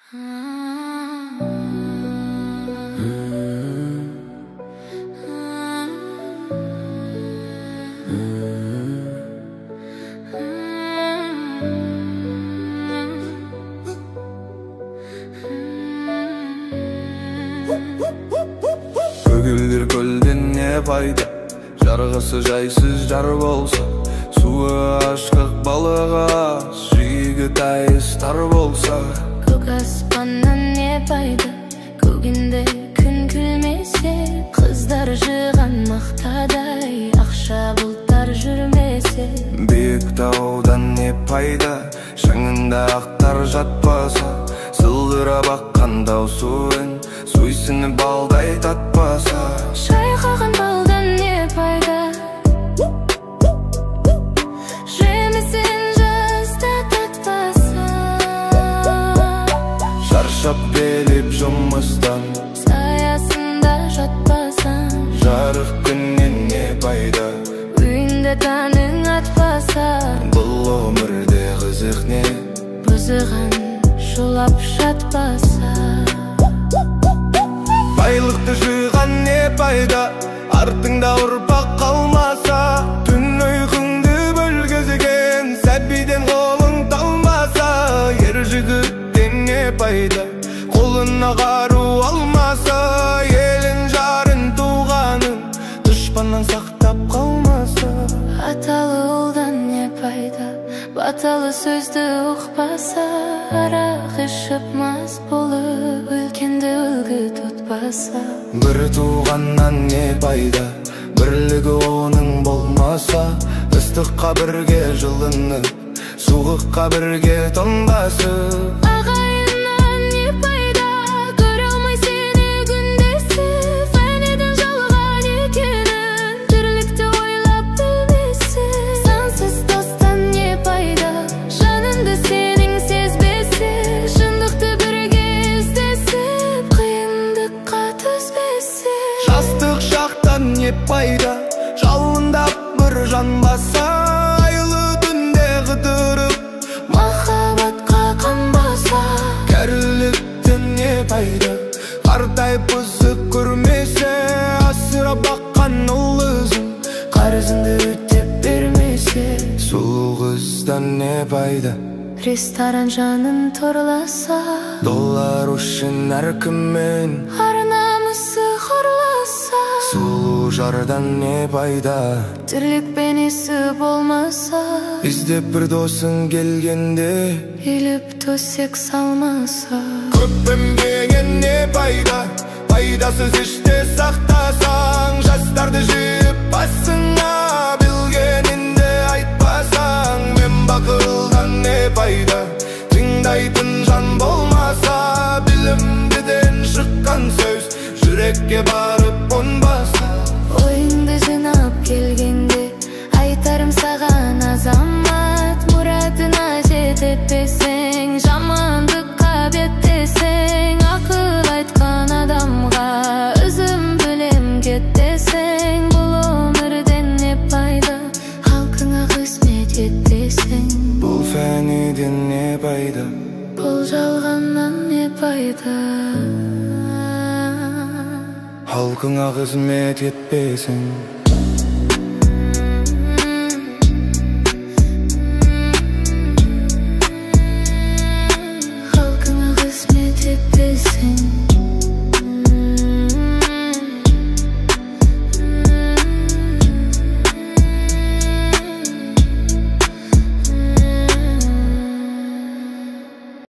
Көгілдер көлден не пайда, жарғысы жайсыз жар болса, суы ашқақ балыға жигі тайыз тар болса. Көк аспаннан не пайда, көгінде күн күлмесе, қыздар жыған мақтадай ақша бұлттар жүрмесе. Биік таудан не пайда, шаңында ақтар жатпаса, сылдырап аққан тау суын суйсыны балдай татпаса. Шайқаған балдан не пайда, жемісін жазда татпаса. Шаршап келіп жұмыстан, саясында жатпасаң, жарық күннен не пайда, үйінде таның атпаса. бұл өмірде қызық не, бұзыған шулап жатпаса. байлықты жиған не пайда, артыңда ұрпақ қалмаса. Түн ұйқыңды бөлгізген сәбиден қолың талмаса. Ер жігіттен не пайда, қолына қару алмаса. Елін жарын туғанын дұшпаннан сақтап қалмаса. Аталы ұлдан не пайда, баталы сөзді ұқпаса. Арақ ішіп мас болып үлкенді үлгі тұтпаса. Бір туғаннан не пайда, бірлігі оның болмаса. Ыстыққа бірге жылынып, суыққа бірге тоңбасып. Ағайыннан не пайда, көре алмай сені күндесіп. Фәнеден жалған екенін тірлікті ойлап білмесі. Сансыз достан не пайда, жаныңды сенің сезбесі. Шындықты бірге іздесіп, қиындыққа түспесі. Жастық шақтан не пайда, жалындап бір жанбаса. Айлы түнде қыдырып, Махаббатқа қанбаса. кәріліктен не пайда, қартайып бұзық көрмесе. Асырап баққан ұлызын қарызыңды өтеп бермесе. Сұлу қыздан не пайда, Ресторан жанын торласа. доллар үшін әркіммен Ар-намысы хорласа. сұлу жардан не пайда, Тірлік бейнесі болмаса. іздеп бір досың келгенде Еліп төсек салмаса. көп еңбегін не пайда, пайдасыз іште сақтасаң. Жастарды жиып басыңа, білгенінде айтпасаң. Мен бақылдан не пайда, тыңдайтын жан болмаса. Білімдіден шыққан сөз жүрекке барып қонбаса. Ойыңды жинап келгенде айтарым саған азамат. Мұратына жететпесең, жамандыққа беттесең. Ақыл айтқан адамға өзім білем кеттесең. Бұл өмірден не пайда, халқыңа қызмет етпесең. Бұл фәниден не пайда, Бұл жалғаннан не пайда, халқыңа қызмет етпесең. халқыңа қызмет етпесең.